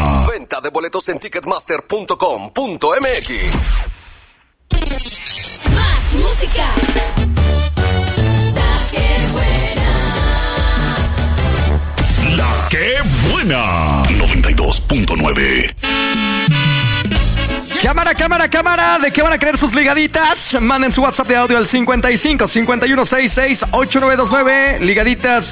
buena. Venta de boletos en ticketmaster.com.mx. Más música. La que buena. La que buena. 92.9. Cámara, ¿de qué van a querer sus ligaditas? Manden su WhatsApp de audio al 55 51 66 8929. Ligaditas